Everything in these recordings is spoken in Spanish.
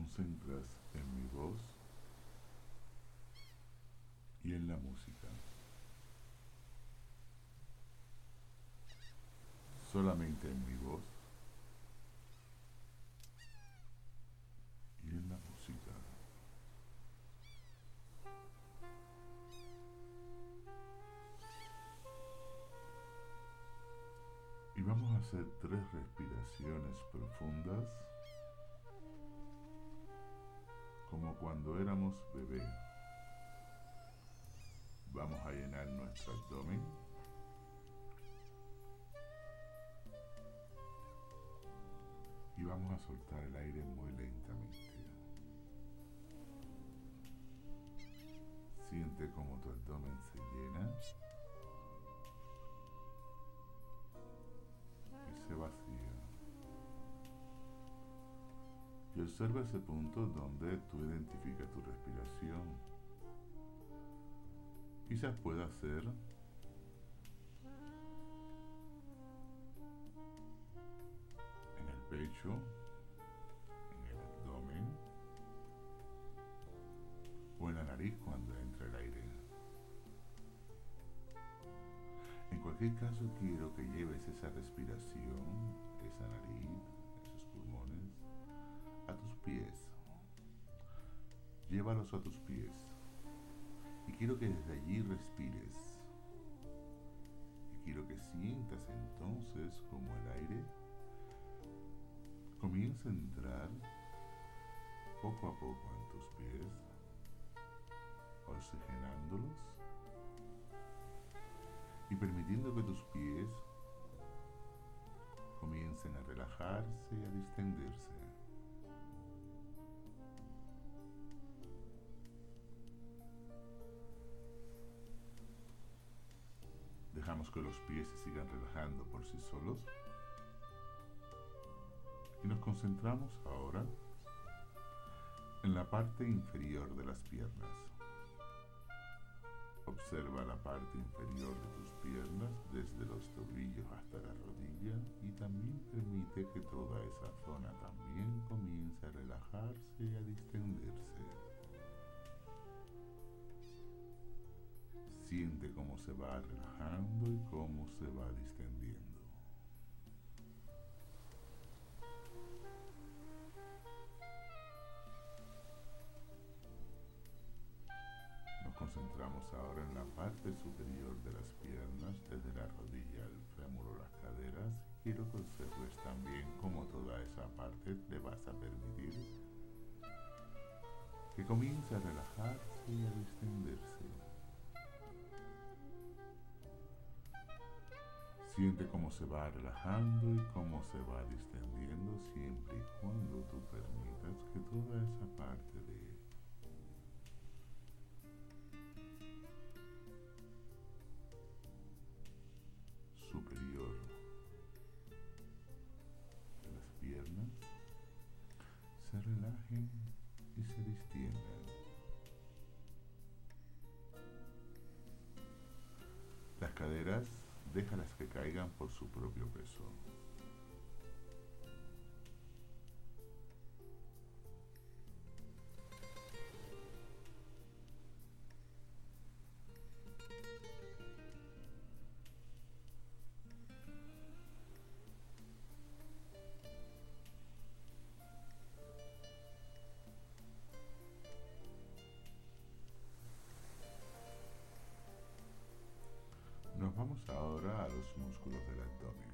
concentras en mi voz y en la música. Solamente en mi voz y en la música. Y vamos a hacer 3 respiraciones profundas, como cuando éramos bebé. Vamos a llenar nuestro abdomen. Y vamos a soltar el aire muy lentamente. Siente cómo tu abdomen se llena y se vacía. Y observa ese punto donde tú identificas tu respiración. Quizás pueda ser en el pecho, en el abdomen o en la nariz cuando entra el aire. En cualquier caso, quiero que lleves esa respiración, esa nariz, esos pulmones, a tus pies. Llévalos a tus pies. Y quiero que desde allí respires. Y quiero que sientas entonces como el aire comienza a entrar poco a poco en tus pies, oxigenándolos y permitiendo que tus pies comiencen a relajarse y a distenderse. Dejamos que los pies se sigan relajando por sí solos y nos concentramos ahora en la parte inferior de las piernas. Observa la parte inferior de tus piernas desde los tobillos hasta la rodilla y también permite que toda esa zona también comience a relajarse y a distenderse. Siente cómo se va relajando y cómo se va distendiendo. Nos concentramos ahora en la parte superior de las piernas, desde la rodilla al fémur o las caderas. Quiero que observes también cómo toda esa parte le vas a permitir que comience a relajarse y a distenderse. Siente cómo se va relajando y cómo se va distendiendo siempre y cuando tú permitas que toda esa parte de superior de las piernas se relajen y se distiendan. Las caderas, déjalas que caigan por su propio peso. Nos vamos ahora a los músculos del abdomen.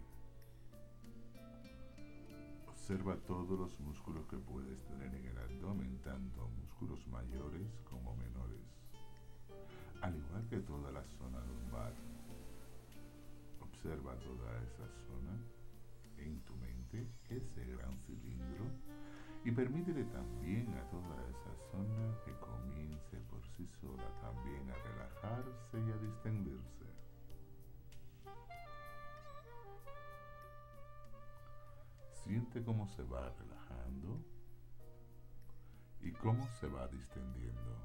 Observa todos los músculos que puedes tener en el abdomen, tanto músculos mayores como menores, al igual que toda la zona lumbar. Observa toda esa zona en tu mente, ese gran cilindro, y permítele también a toda esa zona que comience por sí sola también a relajarse y a distenderse. Siente cómo se va relajando y cómo se va distendiendo.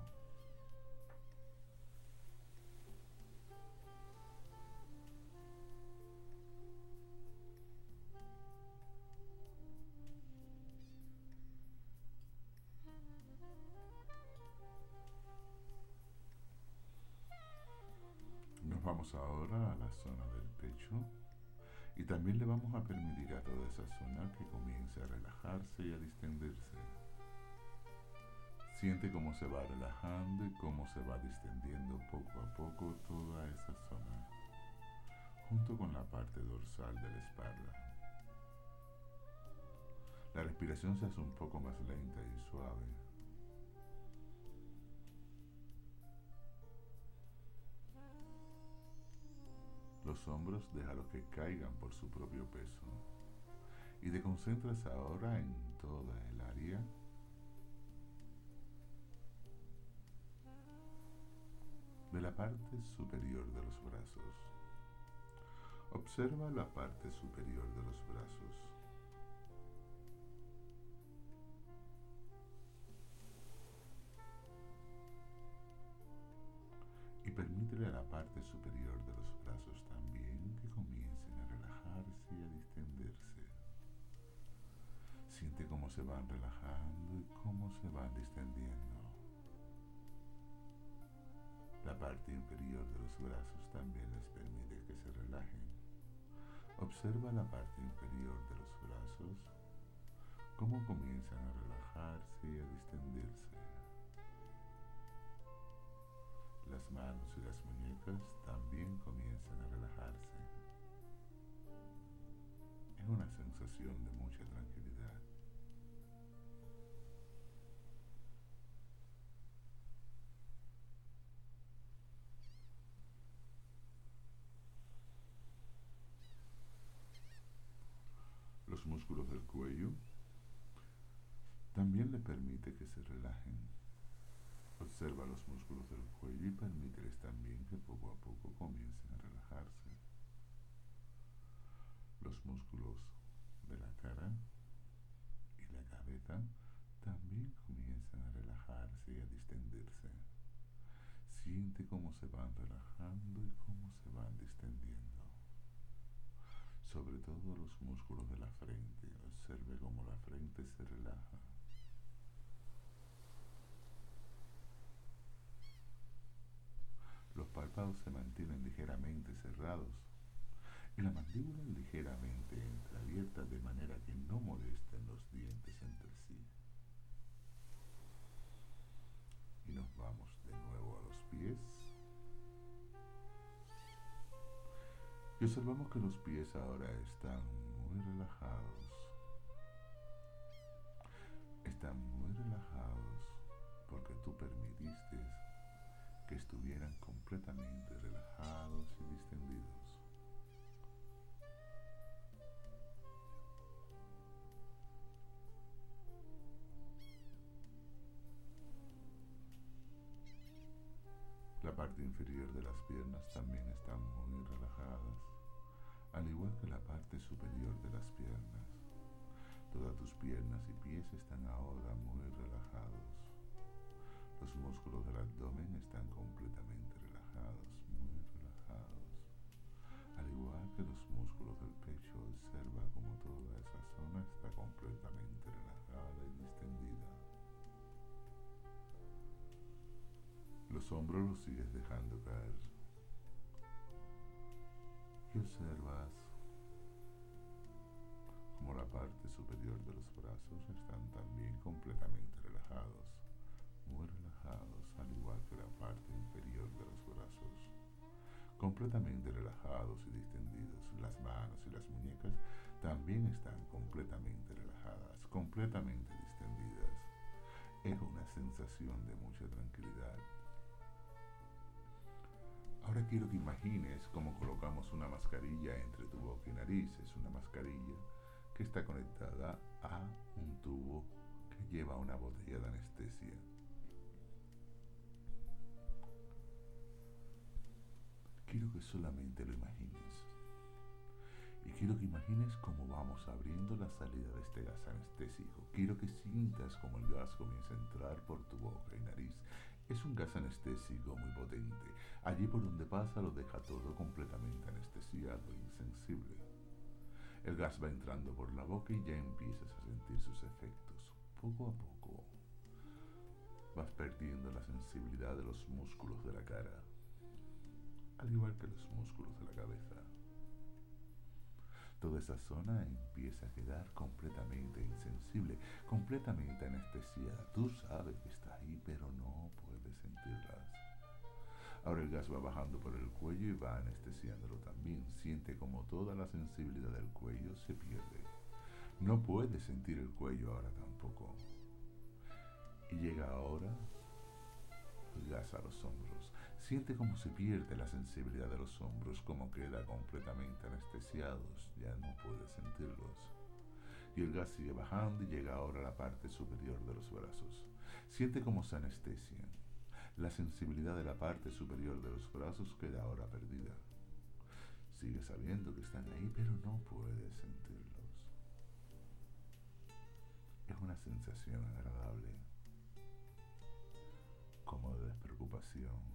Vamos ahora a la zona del pecho y también le vamos a permitir a toda esa zona que comience a relajarse y a distenderse. Siente cómo se va relajando y cómo se va distendiendo poco a poco toda esa zona, junto con la parte dorsal de la espalda. La respiración se hace un poco más lenta y suave. Los hombros déjalos que caigan por su propio peso y te concentras ahora en toda el área de la parte superior de los brazos. Observa la parte superior de los brazos. Y permítele a la parte superior de los brazos también que comiencen a relajarse y a distenderse. Siente cómo se van relajando y cómo se van distendiendo. La parte inferior de los brazos también les permite que se relajen. Observa la parte inferior de los brazos, cómo comienzan a relajarse y a distenderse. Las manos y las muñecas también comienzan a relajarse. Es una sensación de mucha tranquilidad. Los músculos del cuello también le permite que se relajen. Observa los músculos del cuello y permíteles también que poco a poco comiencen a relajarse. Los músculos de la cara y la cabeza también comienzan a relajarse y a distenderse. Siente cómo se van relajando y cómo se van distendiendo. Sobre todo los músculos de la frente. Observe cómo la frente se relaja. Los párpados se mantienen ligeramente cerrados y la mandíbula ligeramente entreabierta de manera que no molesten los dientes entre sí. Y nos vamos de nuevo a los pies. Y observamos que los pies ahora están muy relajados. Están muy relajados porque tú permitiste que estuvieran completamente relajados y distendidos. La parte inferior de las piernas también están muy relajadas, al igual que la parte superior de las piernas. Todas tus piernas y pies están ahora muy relajados. Los músculos del abdomen están completamente relajados, muy relajados. Al igual que los músculos del pecho, observa cómo toda esa zona está completamente relajada y distendida. Los hombros los sigues dejando caer. Y observas cómo la parte superior de los brazos están también completamente relajados, muy relajados, al igual que la parte inferior de los brazos, completamente relajados y distendidos. Las manos y las muñecas también están completamente relajadas, completamente distendidas. Es una sensación de mucha tranquilidad. Ahora quiero que imagines cómo colocamos una mascarilla entre tu boca y nariz. Es una mascarilla que está conectada a un tubo que lleva una botella de anestesia. Quiero que solamente lo imagines. Y quiero que imagines cómo vamos abriendo la salida de este gas anestésico. Quiero que sientas cómo el gas comienza a entrar por tu boca y nariz. Es un gas anestésico muy potente. Allí por donde pasa lo deja todo completamente anestesiado e insensible. El gas va entrando por la boca y ya empiezas a sentir sus efectos. Poco a poco vas perdiendo la sensibilidad de los músculos de la cara. al igual que los músculos de la cabeza. Toda esa zona empieza a quedar completamente insensible, completamente anestesiada. Tú sabes que está ahí, pero no puedes sentirlas. Ahora el gas va bajando por el cuello y va anestesiándolo también. Siente como toda la sensibilidad del cuello se pierde. No puedes sentir el cuello ahora tampoco. Y llega ahora el gas a los hombros. Siente cómo se pierde la sensibilidad de los hombros, cómo queda completamente anestesiados, ya no puede sentirlos. Y el gas sigue bajando y llega ahora a la parte superior de los brazos. Siente cómo se anestesian. La sensibilidad de la parte superior de los brazos queda ahora perdida. Sigue sabiendo que están ahí, pero no puede sentirlos. Es una sensación agradable, como de despreocupación.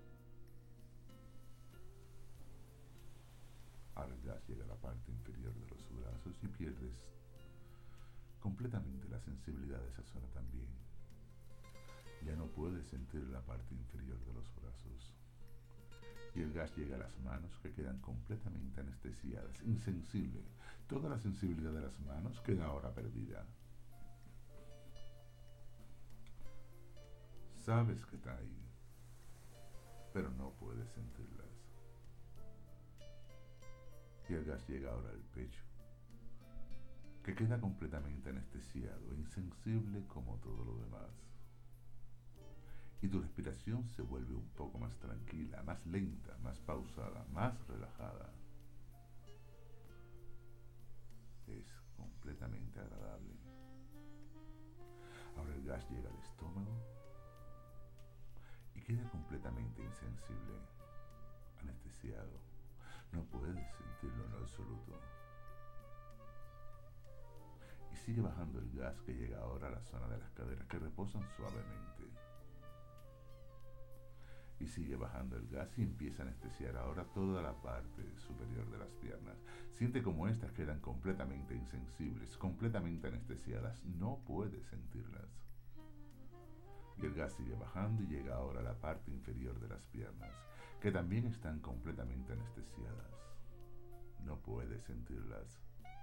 Ahora el gas llega a la parte inferior de los brazos y pierdes completamente la sensibilidad de esa zona también. Ya no puedes sentir la parte inferior de los brazos. Y el gas llega a las manos que quedan completamente anestesiadas, insensible. Toda la sensibilidad de las manos queda ahora perdida. Sabes que está ahí, pero no puedes sentirlas. Y el gas llega ahora al pecho, que queda completamente anestesiado, insensible como todo lo demás. Y tu respiración se vuelve un poco más tranquila, más lenta, más pausada, más relajada. Es completamente agradable. Ahora el gas llega al estómago y queda completamente insensible, anestesiado. No puedes sentirlo en lo absoluto. Y sigue bajando el gas que llega ahora a la zona de las caderas que reposan suavemente. Y sigue bajando el gas y empieza a anestesiar ahora toda la parte superior de las piernas. Siente como estas quedan completamente insensibles, completamente anestesiadas. No puedes sentirlas. Y el gas sigue bajando y llega ahora a la parte inferior de las piernas, que también están completamente anestesiadas. No puedes sentirlas.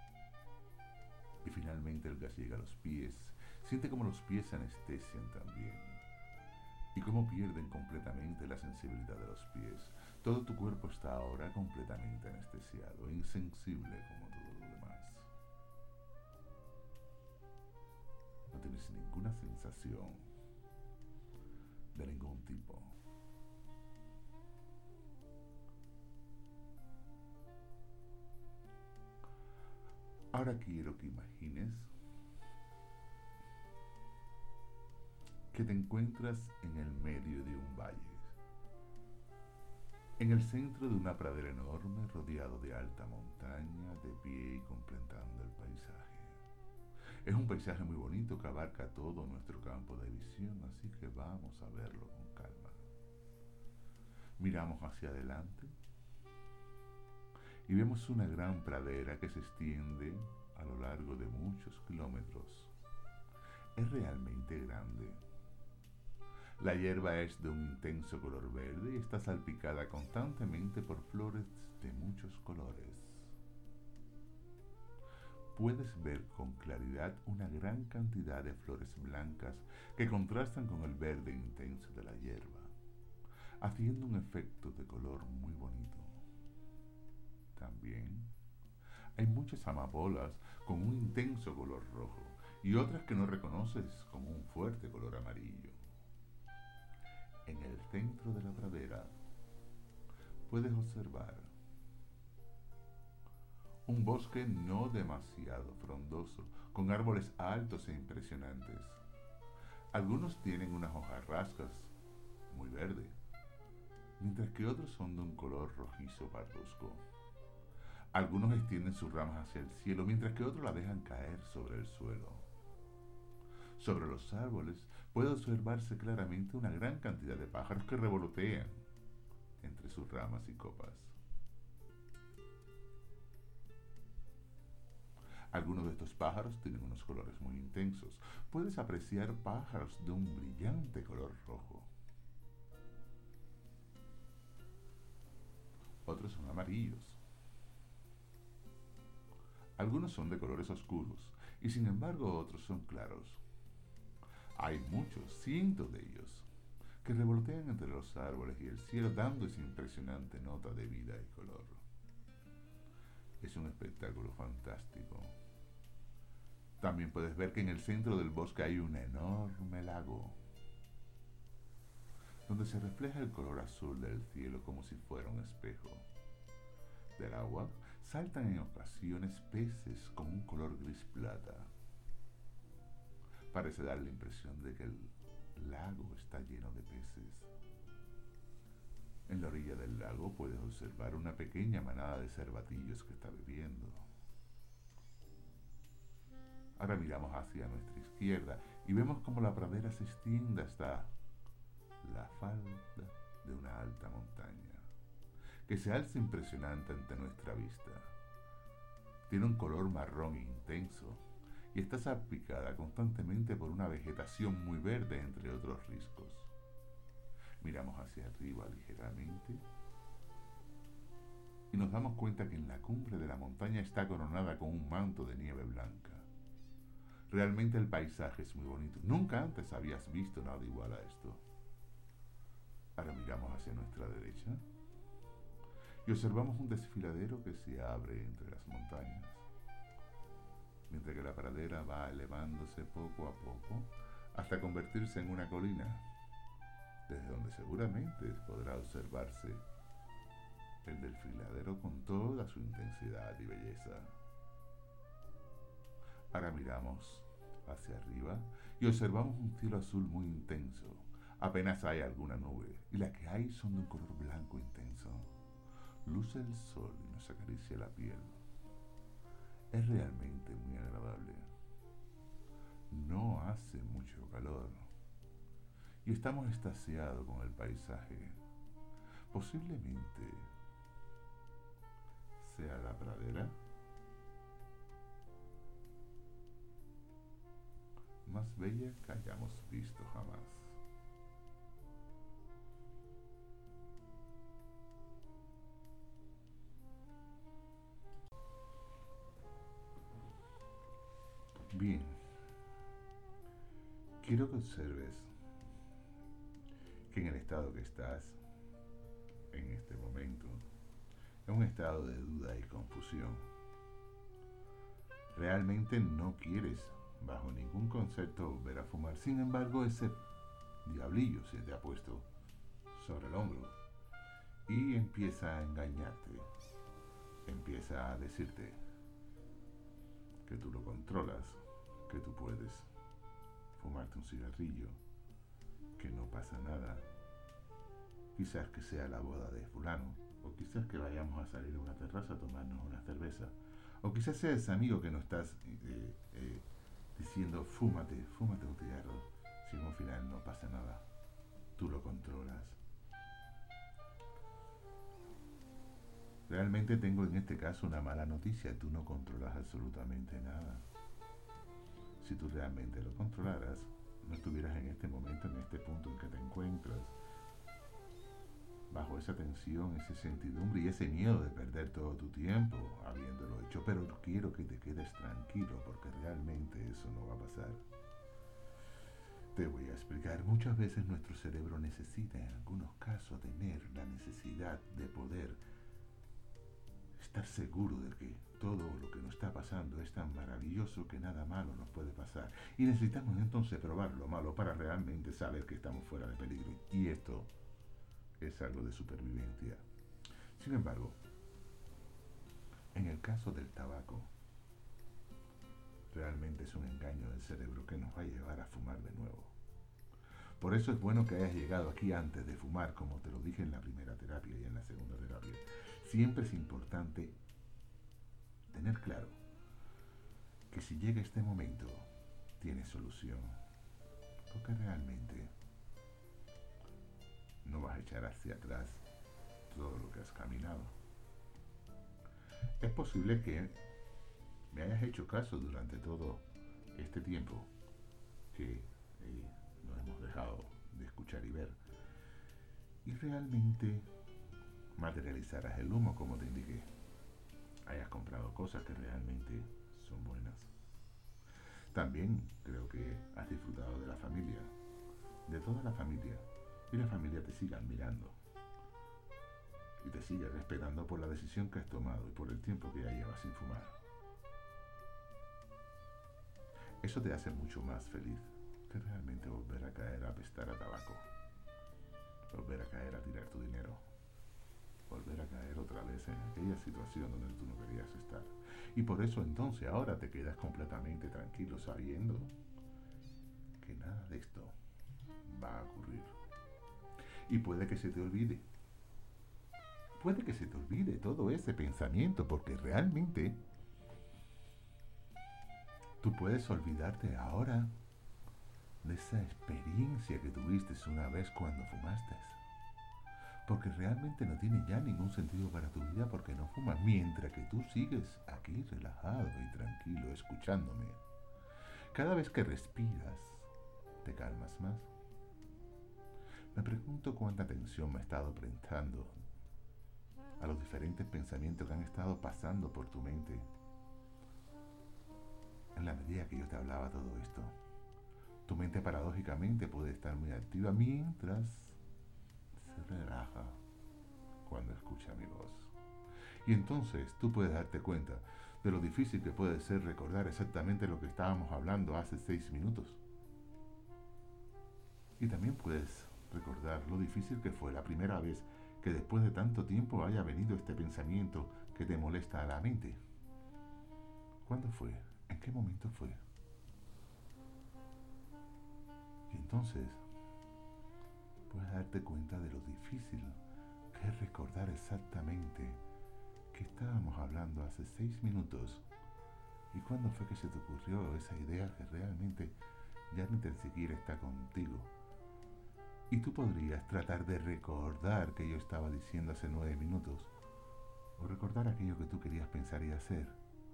Y finalmente el gas llega a los pies. Siente como los pies se anestesian también. Y cómo pierden completamente la sensibilidad de los pies. Todo tu cuerpo está ahora completamente anestesiado, insensible como todo lo demás. No tienes ninguna sensación de ningún tipo. Ahora quiero que imagines que te encuentras en el medio de un valle, en el centro de una pradera enorme rodeado de alta montaña, de pie y contemplando el paisaje. Es un paisaje muy bonito que abarca todo nuestro campo de visión, así que vamos a verlo con calma. Miramos hacia adelante y vemos una gran pradera que se extiende a lo largo de muchos kilómetros. Es realmente grande. La hierba es de un intenso color verde y está salpicada constantemente por flores de muchos colores. Puedes ver con claridad una gran cantidad de flores blancas que contrastan con el verde intenso de la hierba, haciendo un efecto de color muy bonito. También hay muchas amapolas con un intenso color rojo y otras que no reconoces como un fuerte color amarillo. En el centro de la pradera puedes observar un bosque no demasiado frondoso, con árboles altos e impresionantes. Algunos tienen unas hojarascas muy verdes, mientras que otros son de un color rojizo parduzco. Algunos extienden sus ramas hacia el cielo, mientras que otros la dejan caer sobre el suelo. Sobre los árboles puede observarse claramente una gran cantidad de pájaros que revolotean entre sus ramas y copas. Algunos de estos pájaros tienen unos colores muy intensos. Puedes apreciar pájaros de un brillante color rojo. otros son amarillos, algunos son de colores oscuros y sin embargo otros son claros. Hay muchos, cientos de ellos, que revolotean entre los árboles y el cielo dando esa impresionante nota de vida y color. Es un espectáculo fantástico. También puedes ver que en el centro del bosque hay un enorme lago, donde se refleja el color azul del cielo como si fuera un espejo. Del agua saltan en ocasiones peces con un color gris plata. Parece dar la impresión de que el lago está lleno de peces. En la orilla del lago puedes observar una pequeña manada de cervatillos que está bebiendo. Ahora miramos hacia nuestra izquierda y vemos como la pradera se extiende hasta la falda de una alta montaña, que se alza impresionante ante nuestra vista. Tiene un color marrón intenso y está salpicada constantemente por una vegetación muy verde entre otros riscos. Miramos hacia arriba ligeramente y nos damos cuenta que en la cumbre de la montaña está coronada con un manto de nieve blanca. Realmente el paisaje es muy bonito. Nunca antes habías visto nada igual a esto. Ahora miramos hacia nuestra derecha y observamos un desfiladero que se abre entre las montañas, mientras que la pradera va elevándose poco a poco hasta convertirse en una colina, desde donde seguramente podrá observarse el desfiladero con toda su intensidad y belleza. Ahora miramos hacia arriba y observamos un cielo azul muy intenso. Apenas hay alguna nube y las que hay son de un color blanco intenso. Luce el sol y nos acaricia la piel. Es realmente muy agradable. No hace mucho calor y estamos extasiados con el paisaje. Posiblemente sea la pradera más bella que hayamos visto jamás. Bien, quiero que observes que en el estado que estás en este momento es un estado de duda y confusión. Realmente no quieres, bajo ningún concepto, volver a fumar. Sin embargo, ese diablillo se te ha puesto sobre el hombro y empieza a engañarte. Empieza a decirte que tú lo controlas, que tú puedes fumarte un cigarrillo, que no pasa nada. Quizás que sea la boda de fulano, o quizás que vayamos a salir a una terraza a tomarnos una cerveza, o quizás sea ese amigo que no estás diciendo fúmate un cigarro, si al final no pasa nada. Tú lo controlas. Realmente tengo en este caso una mala noticia, tú no controlas absolutamente nada. Si tú realmente lo controlaras, no estuvieras en este momento, en este punto en que te encuentras, bajo esa tensión, esa incertidumbre y ese miedo de perder todo tu tiempo habiéndolo hecho. Pero quiero que te quedes tranquilo porque realmente eso no va a pasar. Te voy a explicar. Muchas veces nuestro cerebro necesita, en algunos casos, tener la necesidad de poder estar seguro de que todo lo que nos está pasando es tan maravilloso que nada malo nos puede pasar. Y necesitamos entonces probar lo malo para realmente saber que estamos fuera de peligro. Y esto es algo de supervivencia. Sin embargo, en el caso del tabaco, realmente es un engaño del cerebro que nos va a llevar a fumar de nuevo. Por eso es bueno que hayas llegado aquí antes de fumar, como te lo dije en la primera terapia y en la segunda terapia. Siempre es importante tener claro que si llega este momento, tiene solución. Porque realmente no vas a echar hacia atrás todo lo que has caminado. Es posible que me hayas hecho caso durante todo este tiempo que nos hemos dejado de escuchar y ver. Y realmente materializarás el humo como te indiqué, hayas comprado cosas que realmente son buenas. También creo que has disfrutado de la familia, de toda la familia, y la familia te siga admirando y te sigue respetando por la decisión que has tomado y por el tiempo que ya llevas sin fumar. Eso te hace mucho más feliz que realmente volver a caer a apestar a tabaco, volver a caer a tirar tu dinero, volver a caer otra vez en aquella situación donde tú no querías estar. Y por eso entonces ahora te quedas completamente tranquilo sabiendo que nada de esto va a ocurrir. Y puede que se te olvide. Puede que se te olvide todo ese pensamiento porque realmente tú puedes olvidarte ahora de esa experiencia que tuviste una vez cuando fumaste. Porque realmente no tiene ya ningún sentido para tu vida porque no fumas. Mientras que tú sigues aquí relajado y tranquilo escuchándome. Cada vez que respiras, te calmas más. Me pregunto cuánta atención me he estado prestando a los diferentes pensamientos que han estado pasando por tu mente en la medida que yo te hablaba todo esto. Tu mente paradójicamente puede estar muy activa mientras se relaja cuando escucha mi voz. Y entonces tú puedes darte cuenta de lo difícil que puede ser recordar exactamente lo que estábamos hablando hace 6 minutos. Y también puedes recordar lo difícil que fue la primera vez que después de tanto tiempo haya venido este pensamiento que te molesta a la mente. ¿Cuándo fue? ¿En qué momento fue? Y entonces puedes darte cuenta de lo difícil que es recordar exactamente que estábamos hablando hace 6 minutos y cuándo fue que se te ocurrió esa idea que realmente ya ni tan siquiera está contigo. Y tú podrías tratar de recordar que yo estaba diciendo hace 9 minutos o recordar aquello que tú querías pensar y hacer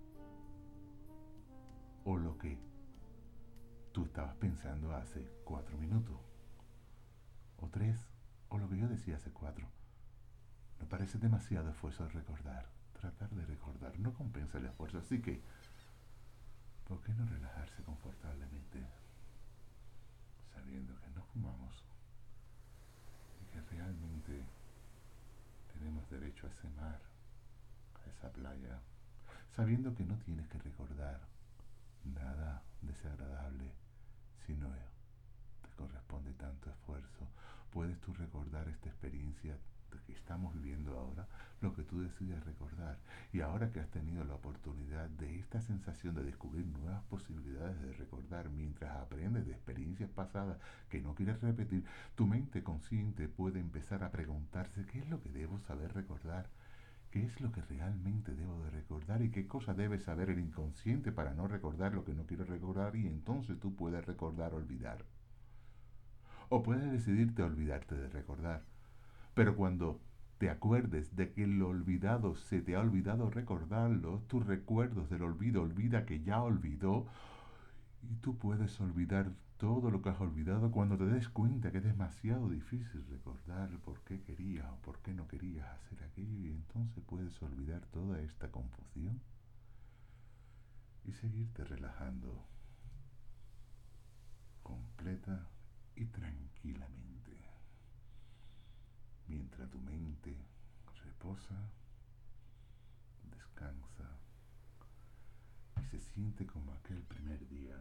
o lo que tú estabas pensando hace 4 minutos o 3 o lo que yo decía hace 4. Me parece demasiado esfuerzo recordar. Tratar de recordar no compensa el esfuerzo, así que ¿por qué no relajarse confortablemente sabiendo que no fumamos y que realmente tenemos derecho a ese mar, a esa playa, sabiendo que no tienes que recordar nada desagradable, sino te corresponde tanto esfuerzo? Puedes tú recordar esta experiencia que estamos viviendo ahora, lo que tú decides recordar. Y ahora que has tenido la oportunidad de esta sensación de descubrir nuevas posibilidades de recordar mientras aprendes de experiencias pasadas que no quieres repetir, tu mente consciente puede empezar a preguntarse qué es lo que debo saber recordar. ¿Qué es lo que realmente debo de recordar y qué cosa debe saber el inconsciente para no recordar lo que no quiero recordar? Y entonces tú puedes recordar olvidar. O puedes decidirte a olvidarte de recordar. Pero cuando te acuerdes de que lo olvidado se te ha olvidado recordarlo, tus recuerdos del olvido olvida que ya olvidó y tú puedes olvidar todo lo que has olvidado cuando te des cuenta que es demasiado difícil recordar por qué querías o por qué no querías hacer aquello y entonces puedes olvidar toda esta confusión y seguirte relajando completa y tranquilamente mientras tu mente reposa, descansa y se siente como aquel primer día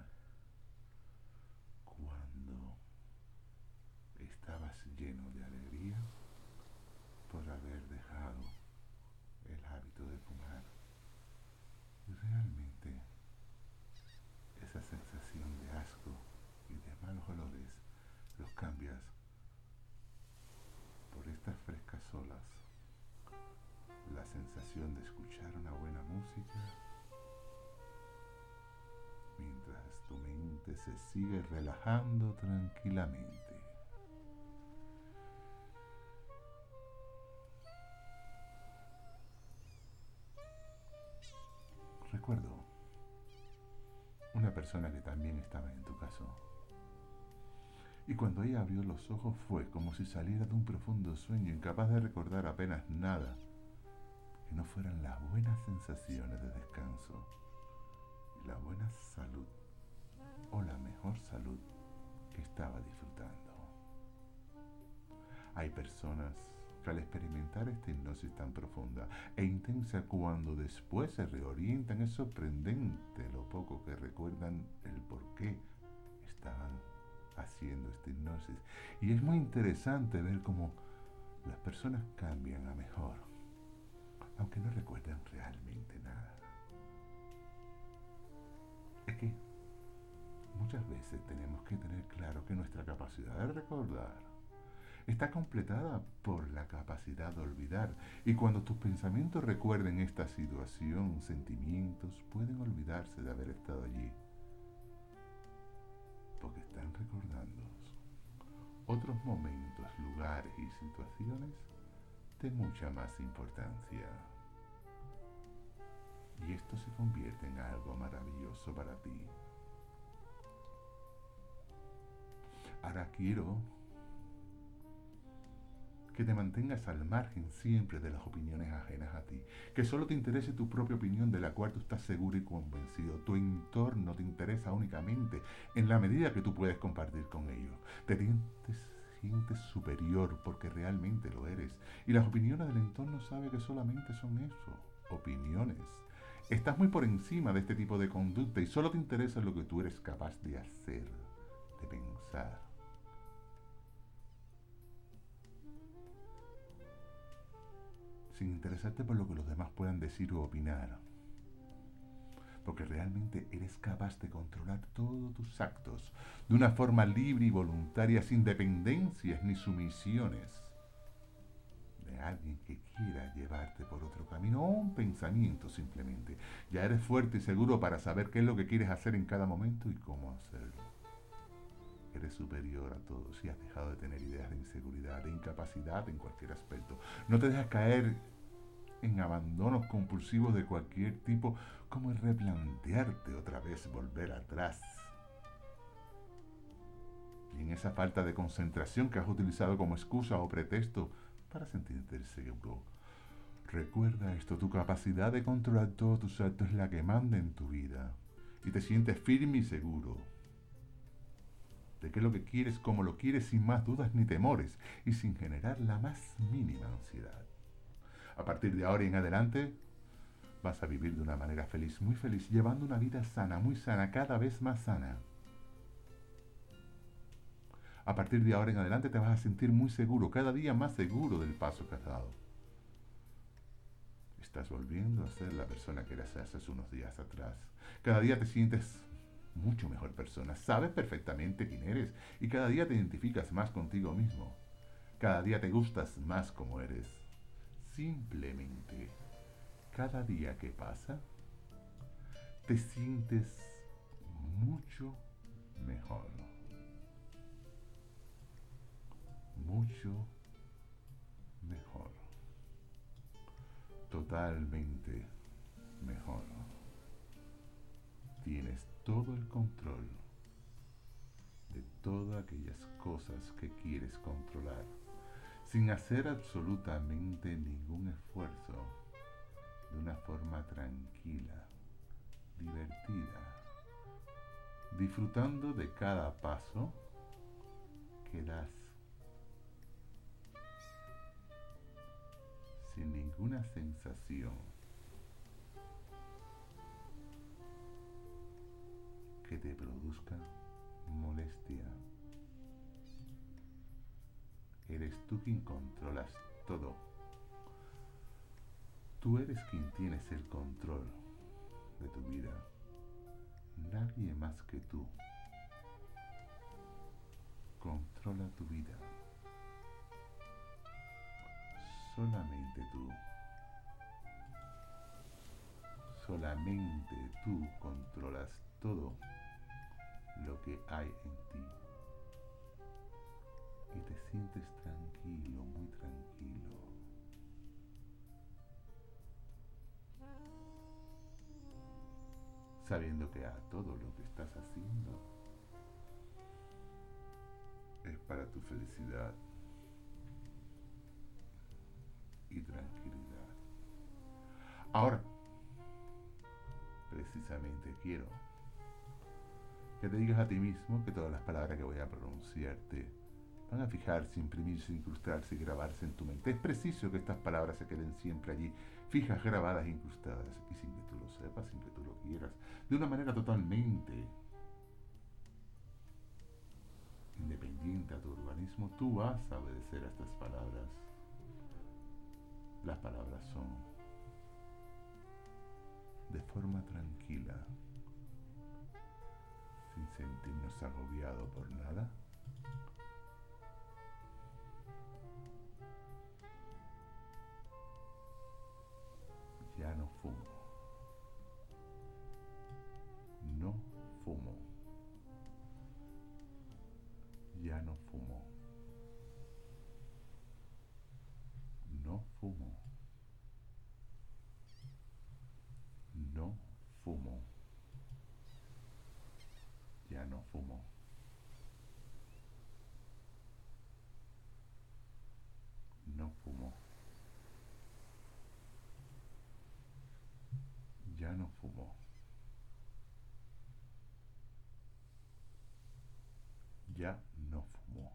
cuando estabas lleno de alegría por haber dejado el hábito de fumar. Y realmente esa sensación de asco y de malos olores los cambias por estas frescas olas, la sensación de escuchar una buena música mientras tu mente se sigue relajando tranquilamente. Recuerdo una persona que también estaba en tu caso Y cuando ella abrió los ojos fue como si saliera de un profundo sueño, incapaz de recordar apenas nada, que no fueran las buenas sensaciones de descanso y la buena salud, o la mejor salud que estaba disfrutando. Hay personas que al experimentar esta hipnosis tan profunda e intensa, cuando después se reorientan, es sorprendente lo poco que recuerdan el por qué estaban haciendo esta hipnosis. Y es muy interesante ver cómo las personas cambian a mejor, aunque no recuerdan realmente nada. Es que muchas veces tenemos que tener claro que nuestra capacidad de recordar está completada por la capacidad de olvidar. Y cuando tus pensamientos recuerden esta situación, sentimientos pueden olvidarse de haber estado allí, porque están recordando otros momentos, lugares y situaciones de mucha más importancia. Y esto se convierte en algo maravilloso para ti. Ahora quiero que te mantengas al margen siempre de las opiniones ajenas a ti, que solo te interese tu propia opinión de la cual tú estás seguro y convencido. Tu entorno te interesa únicamente en la medida que tú puedes compartir con ellos. Sientes superior porque realmente lo eres, y las opiniones del entorno sabe que solamente son eso, opiniones. Estás muy por encima de este tipo de conducta y solo te interesa lo que tú eres capaz de hacer, de pensar. Sin interesarte por lo que los demás puedan decir o opinar. Porque realmente eres capaz de controlar todos tus actos de una forma libre y voluntaria, sin dependencias ni sumisiones de alguien que quiera llevarte por otro camino o un pensamiento simplemente. Ya eres fuerte y seguro para saber qué es lo que quieres hacer en cada momento y cómo hacerlo. Eres superior a todos y has dejado de tener ideas de inseguridad, de incapacidad en cualquier aspecto. No te dejas caer en abandonos compulsivos de cualquier tipo, como el replantearte otra vez volver atrás. Y en esa falta de concentración que has utilizado como excusa o pretexto para sentirte seguro. Recuerda esto, tu capacidad de controlar todos tus actos es la que manda en tu vida. Y te sientes firme y seguro de qué es lo que quieres, cómo lo quieres, sin más dudas ni temores y sin generar la más mínima ansiedad. A partir de ahora y en adelante vas a vivir de una manera feliz, muy feliz, llevando una vida sana, muy sana, cada vez más sana. A partir de ahora en adelante te vas a sentir muy seguro, cada día más seguro del paso que has dado. Estás volviendo a ser la persona que eras hace unos días atrás. Cada día te sientes mucho mejor persona, sabes perfectamente quién eres y cada día te identificas más contigo mismo. Cada día te gustas más como eres. Simplemente, cada día que pasa, te sientes mucho mejor. Mucho mejor. Totalmente mejor. Tienes todo el control de todas aquellas cosas que quieres controlar, sin hacer absolutamente ningún esfuerzo, de una forma tranquila, divertida, disfrutando de cada paso que das, sin ninguna sensación que te produzca molestia. Eres tú quien controlas todo. Tú eres quien tienes el control de tu vida. Nadie más que tú controla tu vida. Solamente tú. Solamente tú controlas todo lo que hay en ti. Y te sientes tranquilo, muy tranquilo. Sabiendo que a todo lo que estás haciendo tu felicidad y tranquilidad. Ahora, precisamente quiero que te digas a ti mismo que todas las palabras que voy a pronunciarte van a fijarse, imprimirse, incrustarse y grabarse en tu mente. Es preciso que estas palabras se queden siempre allí, fijas, grabadas, incrustadas, y sin que tú lo sepas, sin que tú lo quieras, de una manera totalmente independiente a tu organismo, tú vas a obedecer a estas palabras. Las palabras son: de forma tranquila, sin sentirnos agobiados por nada, ya no fumo, no fumo, ya no fumo, no fumo, no fumo, ya no fumo, no fumo, ya no fumo, ya no fumo,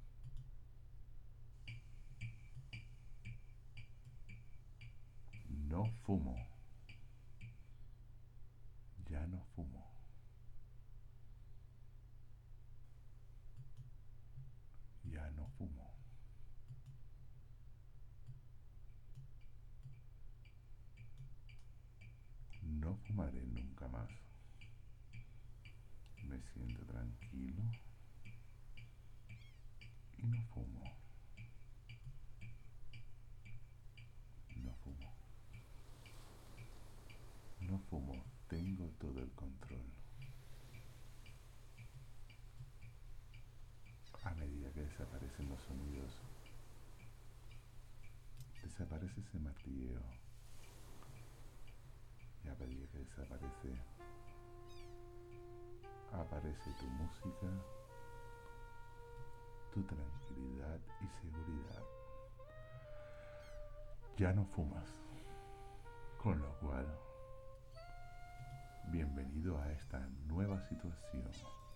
no fumo, ya no fumo, ya no fumo, no fumaré nunca más. Me siento tranquilo y no fumo, no fumo, no fumo, tengo todo el control. A medida que desaparecen los sonidos, desaparece ese martilleo. Y a medida que desaparece, aparece tu música, tu tranquilidad y seguridad. Ya no fumas, con lo cual, bienvenido a esta nueva situación.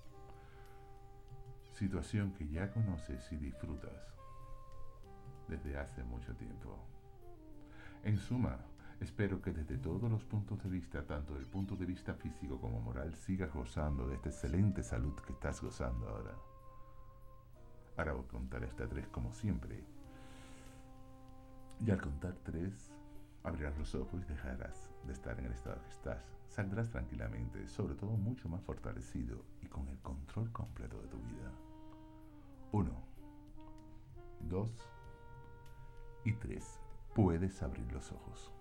Situación que ya conoces y disfrutas desde hace mucho tiempo. En suma, espero que desde todos los puntos de vista, tanto del punto de vista físico como moral, sigas gozando de esta excelente salud que estás gozando ahora. Ahora voy a contar hasta 3 como siempre. Y al contar 3, abrirás los ojos y dejarás de estar en el estado que estás. Saldrás tranquilamente, sobre todo mucho más fortalecido y con el control completo de tu vida. 1, 2 y 3. Puedes abrir los ojos.